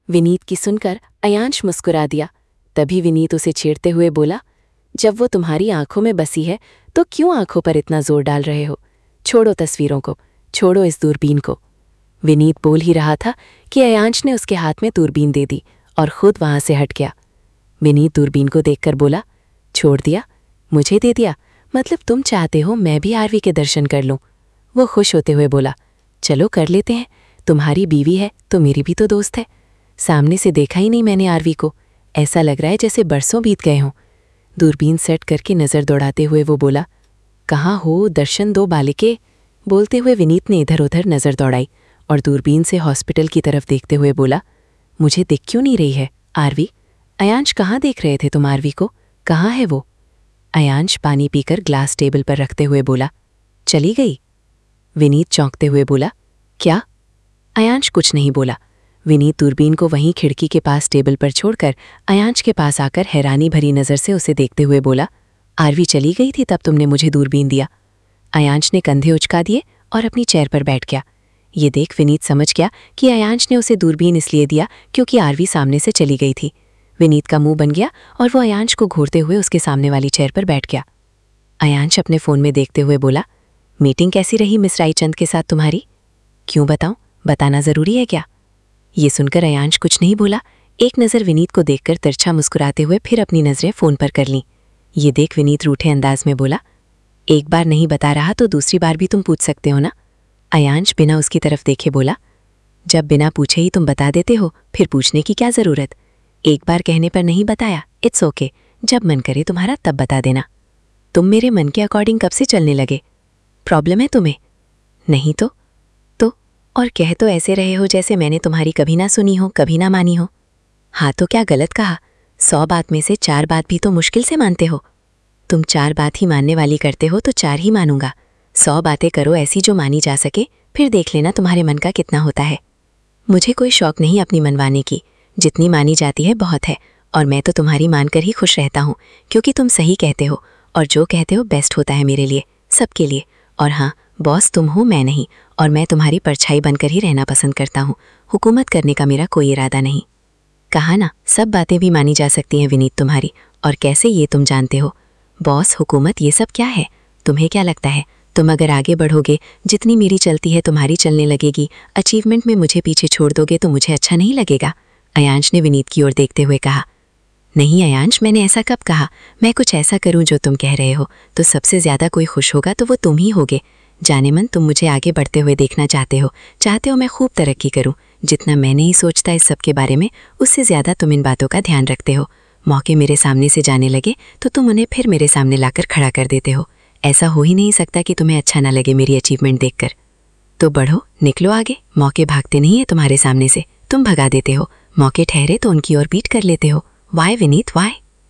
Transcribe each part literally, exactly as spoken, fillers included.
विनीत की सुनकर अयांश मुस्कुरा दिया। तभी विनीत उसे छेड़ते हुए बोला, जब वो तुम्हारी आंखों में बसी है तो क्यों आंखों पर इतना जोर डाल रहे हो? छोड़ो तस्वीरों को, छोड़ो इस दूरबीन को। विनीत बोल ही रहा था कि अयांश ने उसके हाथ में दूरबीन दे दी और खुद वहां से हट गया। विनीत दूरबीन को देखकर बोला, छोड़ दिया? मुझे दे दिया? मतलब तुम चाहते हो मैं भी आरवी के दर्शन कर लूं? वो खुश होते हुए बोला, चलो कर लेते हैं, तुम्हारी बीवी है तो मेरी भी तो दोस्त है। सामने से देखा ही नहीं मैंने आरवी को, ऐसा लग रहा है जैसे बरसों बीत गए हों। दूरबीन सेट करके नज़र दौड़ाते हुए वो बोला, कहाँ हो, दर्शन दो बालिके। बोलते हुए विनीत ने इधर उधर नज़र दौड़ाई और दूरबीन से हॉस्पिटल की तरफ देखते हुए बोला, मुझे दिख क्यों नहीं रही है आरवी? अयांश कहाँ देख रहे थे तुम आरवी को? कहाँ है वो? अयांश पानी पीकर ग्लास टेबल पर रखते हुए बोला, चली गई। विनीत चौंकते हुए बोला, क्या? अयांश कुछ नहीं बोला। विनीत दूरबीन को वहीं खिड़की के पास टेबल पर छोड़कर अयांश के पास आकर हैरानी भरी नज़र से उसे देखते हुए बोला, आरवी चली गई थी तब तुमने मुझे दूरबीन दिया? अयांश ने कंधे उचका दिए और अपनी चेयर पर बैठ गया। ये देख विनीत समझ गया कि अयांश ने उसे दूरबीन इसलिए दिया क्योंकि आरवी सामने से चली गई थी। विनीत का मुंह बन गया और वो अयांश को घूरते हुए उसके सामने वाली चेयर पर बैठ गया। अयांश अपने फ़ोन में देखते हुए बोला, मीटिंग कैसी रही मिस रायचंद के साथ तुम्हारी? क्यों बताऊं, बताना ज़रूरी है क्या? ये सुनकर अयांश कुछ नहीं बोला। एक नज़र विनीत को देखकर तिरछा मुस्कुराते हुए फिर अपनी नज़रें फ़ोन पर कर लीं। ये देख विनीत रूठे अंदाज में बोला, एक बार नहीं बता रहा तो दूसरी बार भी तुम पूछ सकते हो ना? अयांश बिना उसकी तरफ देखे बोला, जब बिना पूछे ही तुम बता देते हो फिर पूछने की क्या ज़रूरत? एक बार कहने पर नहीं बताया, इट्स ओके, जब मन करे तुम्हारा तब बता देना। तुम मेरे मन के अकॉर्डिंग कब से चलने लगे? प्रॉब्लम है तुम्हें? नहीं तो तो और कह तो ऐसे रहे हो जैसे मैंने तुम्हारी कभी ना सुनी हो, कभी ना मानी हो। हाँ तो क्या गलत कहा? सौ बात में से चार बात भी तो मुश्किल से मानते हो। तुम चार बात ही मानने वाली करते हो तो चार ही मानूंगा। सौ बातें करो ऐसी जो मानी जा सके, फिर देख लेना तुम्हारे मन का कितना होता है। मुझे कोई शौक नहीं अपनी मनवाने की, जितनी मानी जाती है बहुत है, और मैं तो तुम्हारी मानकर ही खुश रहता हूँ क्योंकि तुम सही कहते हो और जो कहते हो बेस्ट होता है मेरे लिए, सबके लिए। और हाँ, बॉस तुम हो, मैं नहीं, और मैं तुम्हारी परछाई बनकर ही रहना पसंद करता हूँ। हुकूमत करने का मेरा कोई इरादा नहीं। कहा ना, सब बातें भी मानी जा सकती हैं विनीत तुम्हारी, और कैसे ये तुम जानते हो? बॉस, हुकूमत, ये सब क्या है? तुम्हें क्या लगता है तुम अगर आगे बढ़ोगे, जितनी मेरी चलती है तुम्हारी चलने लगेगी, अचीवमेंट में मुझे पीछे छोड़ दोगे तो मुझे अच्छा नहीं लगेगा? अयांश ने विनीत की ओर देखते हुए कहा। नहीं अयांश, मैंने ऐसा कब कहा? मैं कुछ ऐसा करूं जो तुम कह रहे हो तो सबसे ज़्यादा कोई खुश होगा तो वो तुम ही होगे। जाने मन तुम मुझे आगे बढ़ते हुए देखना चाहते हो, चाहते हो मैं खूब तरक्की करूं। जितना मैं नहीं सोचता इस सब के बारे में, उससे ज़्यादा तुम इन बातों का ध्यान रखते हो। मौके मेरे सामने से जाने लगे तो तुम उन्हें फिर मेरे सामने लाकर खड़ा कर देते हो। ऐसा हो ही नहीं सकता कि तुम्हें अच्छा ना लगे मेरी अचीवमेंट देखकर। तो बढ़ो, निकलो आगे। मौके भागते नहीं है तुम्हारे सामने से, तुम भगा देते हो। मौके ठहरे तो उनकी ओर बीट कर लेते हो। Why Vineet, why?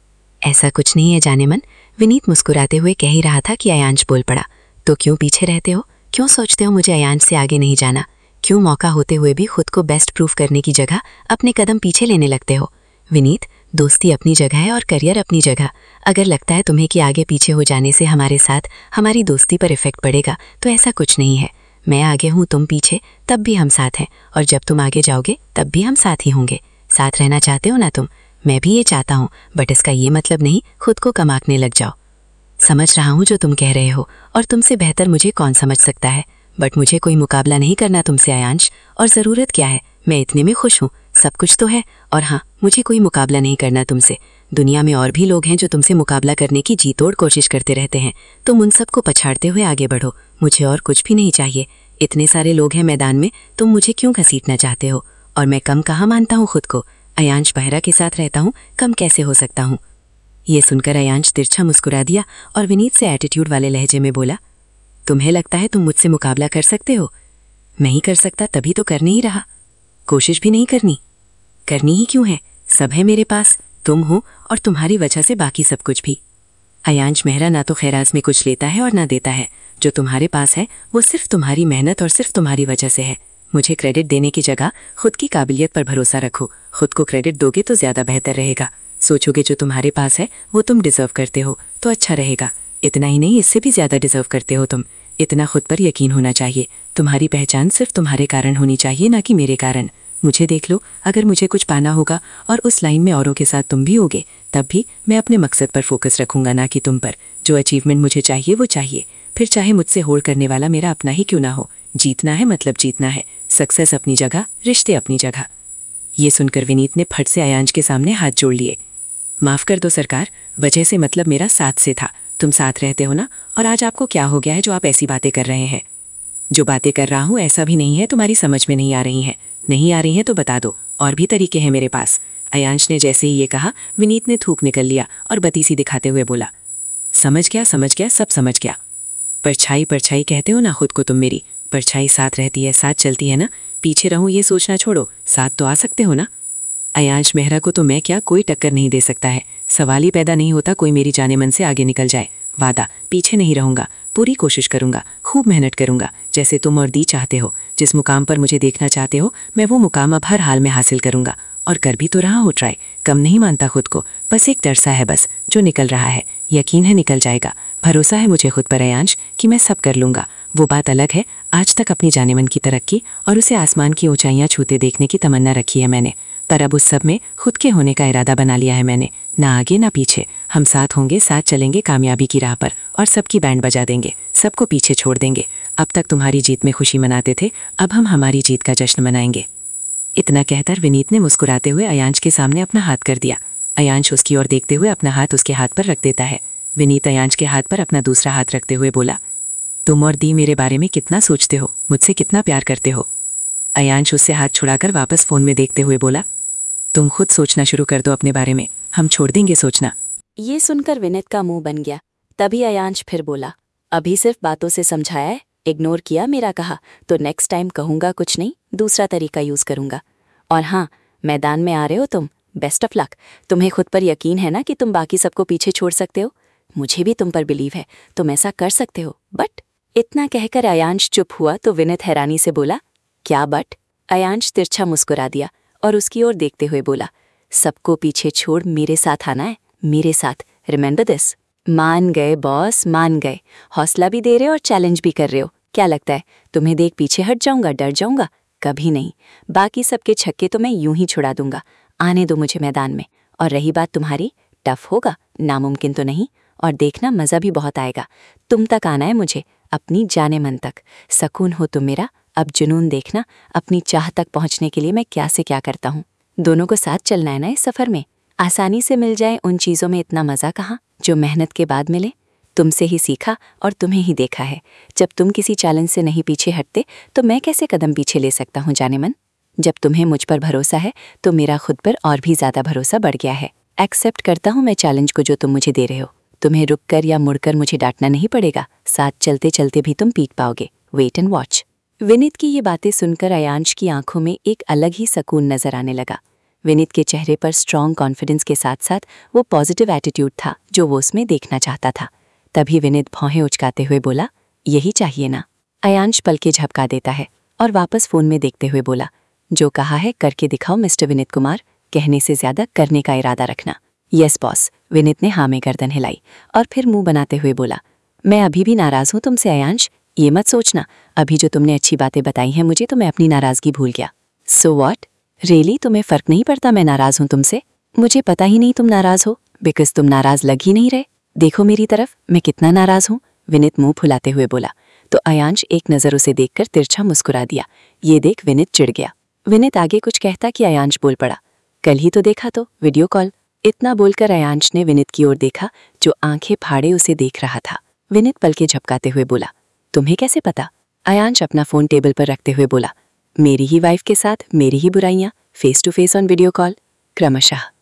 ऐसा कुछ नहीं है जाने मन, विनीत मुस्कुराते हुए कह ही रहा था कि अयांश बोल पड़ा। तो क्यों पीछे रहते हो? क्यों सोचते हो मुझे अयांश से आगे नहीं जाना? क्यों मौका होते हुए भी खुद को बेस्ट प्रूफ करने की जगह अपने कदम पीछे लेने लगते हो? विनीत, दोस्ती अपनी जगह है और करियर अपनी जगह। अगर लगता है तुम्हें कि आगे पीछे हो जाने से हमारे साथ हमारी दोस्ती पर इफेक्ट पड़ेगा तो ऐसा कुछ नहीं है। मैं आगे हूँ, तुम पीछे, तब भी हम साथ हैं, और जब तुम आगे जाओगे तब भी हम साथ ही होंगे। साथ रहना चाहते हो ना तुम? मैं भी ये चाहता हूँ, बट इसका ये मतलब नहीं खुद को कम आंकने लग जाओ। समझ रहा हूँ जो तुम कह रहे हो, और तुमसे बेहतर मुझे कौन समझ सकता है, बट मुझे कोई मुकाबला नहीं करना तुमसे अयांश। और ज़रूरत क्या है? मैं इतने में खुश हूँ, सब कुछ तो है। और हाँ, मुझे कोई मुकाबला नहीं करना तुमसे। दुनिया में और भी लोग हैं जो तुमसे मुकाबला करने की जी तोड़ कोशिश करते रहते हैं। तुम उन सबको पछाड़ते हुए आगे बढ़ो, मुझे और कुछ भी नहीं चाहिए। इतने सारे लोग हैं मैदान में, तुम मुझे क्यों घसीटना चाहते हो? और मैं कम कहाँ मानता हूँ खुद को? अयांश बहरा के साथ रहता हूँ, कम कैसे हो सकता हूँ? ये सुनकर अयांश तिरछा मुस्कुरा दिया और विनीत से एटीट्यूड वाले लहजे में बोला, तुम्हें लगता है तुम मुझसे मुकाबला कर सकते हो? नहीं कर सकता तभी तो कर नहीं रहा। कोशिश भी नहीं करनी? करनी ही क्यों है? सब है मेरे पास, तुम हो, और तुम्हारी वजह से बाकी सब कुछ भी। अयांश मेहरा ना तो खैराज में कुछ लेता है और ना देता है। जो तुम्हारे पास है वो सिर्फ तुम्हारी मेहनत और सिर्फ तुम्हारी वजह से है। मुझे क्रेडिट देने की जगह खुद की काबिलियत पर भरोसा रखो। खुद को क्रेडिट दोगे तो ज़्यादा बेहतर रहेगा। सोचोगे जो तुम्हारे पास है वो तुम डिजर्व करते हो तो अच्छा रहेगा। इतना ही नहीं, इससे भी ज़्यादा डिजर्व करते हो तुम। इतना खुद पर यकीन होना चाहिए। तुम्हारी पहचान सिर्फ तुम्हारे कारण होनी चाहिए, ना कि मेरे कारण। मुझे देख लो, अगर मुझे कुछ पाना होगा और उस लाइन में औरों के साथ तुम भी होगे, तब भी मैं अपने मकसद पर फोकस रखूंगा, ना कि तुम पर। जो अचीवमेंट मुझे चाहिए वो चाहिए, फिर चाहे मुझसे होड़ करने वाला मेरा अपना ही क्यों ना हो। जीतना है मतलब जीतना है। सक्सेस अपनी जगह, रिश्ते अपनी जगह। ये सुनकर विनीत ने फट से अयांश के सामने हाथ जोड़ लिए। माफ कर दो सरकार, वजह से मतलब मेरा साथ से था। तुम साथ रहते हो ना, और आज आपको क्या हो गया है जो आप ऐसी बातें कर रहे हैं? जो बातें कर रहा हूँ ऐसा भी नहीं है तुम्हारी समझ में नहीं आ रही हैं। नहीं आ रही हैं तो बता दो, और भी तरीके हैं मेरे पास। अयांश ने जैसे ही ये कहा, विनीत ने थूक निकल लिया और बतीसी दिखाते हुए बोला, समझ गया समझ गया सब समझ गया। परछाई परछाई कहते हो ना खुद को तुम मेरी। परछाई साथ रहती है, साथ चलती है ना। पीछे रहूं ये सोचना छोड़ो, साथ तो आ सकते हो ना। अयांश मेहरा को तो मैं क्या कोई टक्कर नहीं दे सकता है। सवाल ही पैदा नहीं होता कोई मेरी जाने मन से आगे निकल जाए। वादा, पीछे नहीं रहूंगा, पूरी कोशिश करूंगा, खूब मेहनत करूंगा, जैसे तुम और दी चाहते हो। जिस मुकाम पर मुझे देखना चाहते हो, मैं वो मुकाम अब हर हाल में हासिल करूंगा। और कर भी तो रहा हो ट्राई, कम नहीं मानता खुद को। बस एक डर सा है बस, जो निकल रहा है। यकीन है निकल जाएगा। भरोसा है मुझे खुद पर अयांश कि मैं सब कर लूंगा। वो बात अलग है, आज तक अपनी जाने मन की तरक्की और उसे आसमान की ऊंचाइयां छूते देखने की तमन्ना रखी है मैंने, पर अब उस सब में खुद के होने का इरादा बना लिया है मैंने। ना आगे ना पीछे, हम साथ होंगे, साथ चलेंगे कामयाबी की राह पर, और सबकी बैंड बजा देंगे, सबको पीछे छोड़ देंगे। अब तक तुम्हारी जीत में खुशी मनाते थे, अब हम हमारी जीत का जश्न मनाएंगे। इतना कहकर विनीत ने मुस्कुराते हुए अयांश के सामने अपना हाथ कर दिया। अयांश उसकी ओर देखते हुए अपना हाथ उसके हाथ पर रख देता है। विनीत अयांश के हाथ पर अपना दूसरा हाथ रखते हुए बोला, तुम और दी मेरे बारे में कितना सोचते हो, मुझसे कितना प्यार करते हो। अयांश उससे हाथ छुड़ाकर वापस फोन में देखते हुए बोला, तुम खुद सोचना शुरू कर दो अपने बारे में, हम छोड़ देंगे सोचना। ये सुनकर विनीत का मुंह बन गया। तभी अयांश फिर बोला, अभी सिर्फ बातों से समझाया है, इग्नोर किया मेरा कहा, तो नेक्स्ट टाइम कहूंगा कुछ नहीं, दूसरा तरीका यूज करूंगा। और हाँ, मैदान में आ रहे हो तुम, बेस्ट ऑफ लक। तुम्हें खुद पर यकीन है ना कि तुम बाकी सबको पीछे छोड़ सकते हो? मुझे भी तुम पर बिलीव है, तुम ऐसा कर सकते हो। बट इतना कहकर अयांश चुप हुआ तो विनीत हैरानी से बोला, क्या बट? अयांश तिरछा मुस्कुरा दिया और उसकी ओर देखते हुए बोला, सबको पीछे छोड़ मेरे साथ आना है, मेरे साथ। Remember this. मान गए बॉस, मान गए। हौसला भी दे रहे हो और चैलेंज भी कर रहे हो। क्या लगता है तुम्हें देख पीछे हट जाऊंगा, डर जाऊंगा? कभी नहीं। बाकी सबके छक्के तो मैं यूं ही छुड़ा दूंगा। आने दो मुझे मैदान में। और रही बात तुम्हारी, टफ होगा, नामुमकिन तो नहीं। और देखना मज़ा भी बहुत आएगा। तुम तक आना है मुझे, अपनी जाने मन तक। सकून हो तुम मेरा, अब जुनून देखना अपनी चाह तक पहुंचने के लिए मैं क्या से क्या करता हूँ। दोनों को साथ चलना है ना इस सफ़र में। आसानी से मिल जाए उन चीज़ों में इतना मज़ा कहाँ जो मेहनत के बाद मिले। तुमसे ही सीखा और तुम्हें ही देखा है। जब तुम किसी चैलेंज से नहीं पीछे हटते तो मैं कैसे कदम पीछे ले सकता हूँ जाने मन। जब तुम्हें मुझ पर भरोसा है तो मेरा खुद पर और भी ज़्यादा भरोसा बढ़ गया है। एक्सेप्ट करता हूँ मैं चैलेंज को जो तुम मुझे दे रहे हो। तुम्हें रुक कर या मुड़कर मुझे डांटना नहीं पड़ेगा, साथ चलते चलते भी तुम पीट पाओगे। Wait and watch. विनीत की ये बातें सुनकर अयांश की आंखों में एक अलग ही सकून नजर आने लगा। विनीत के चेहरे पर स्ट्रॉन्ग कॉन्फिडेंस के साथ साथ वो पॉजिटिव एटीट्यूड था जो वो उसमें देखना चाहता था। तभी विनीत भौहें उचकाते हुए बोला, यही चाहिए ना? अयांश पलके झपका देता है और वापस फोन में देखते हुए बोला, जो कहा है करके दिखाओ मिस्टर विनीत कुमार। कहने से ज्यादा करने का इरादा रखना। Yes boss. विनीत ने हाँ में गर्दन हिलाई और फिर मुंह बनाते हुए बोला, मैं अभी भी नाराज हूं तुमसे अयांश। ये मत सोचना, अभी जो तुमने अच्छी बातें बताई हैं मुझे तो मैं अपनी नाराजगी भूल गया। So what? रियली तुम्हें फर्क नहीं पड़ता मैं नाराज हूं तुमसे? मुझे पता ही नहीं तुम नाराज हो, बिकॉज तुम नाराज लग ही नहीं रहे। देखो मेरी तरफ, मैं कितना नाराज हूं। विनीत मुंह फुलाते हुए बोला तो अयांश एक नजर उसे देखकर तिरछा मुस्कुरा दिया। ये देख विनीत चिढ़ गया। विनीत आगे कुछ कहता कि अयांश बोल पड़ा, कल ही तो देखा तो वीडियो कॉल। इतना बोलकर अयांश ने विनीत की ओर देखा जो आंखें फाड़े उसे देख रहा था। विनीत पलके झपकाते हुए बोला, तुम्हें कैसे पता? अयांश अपना फोन टेबल पर रखते हुए बोला, मेरी ही वाइफ के साथ मेरी ही बुराइयां, face to face on video call. क्रमशः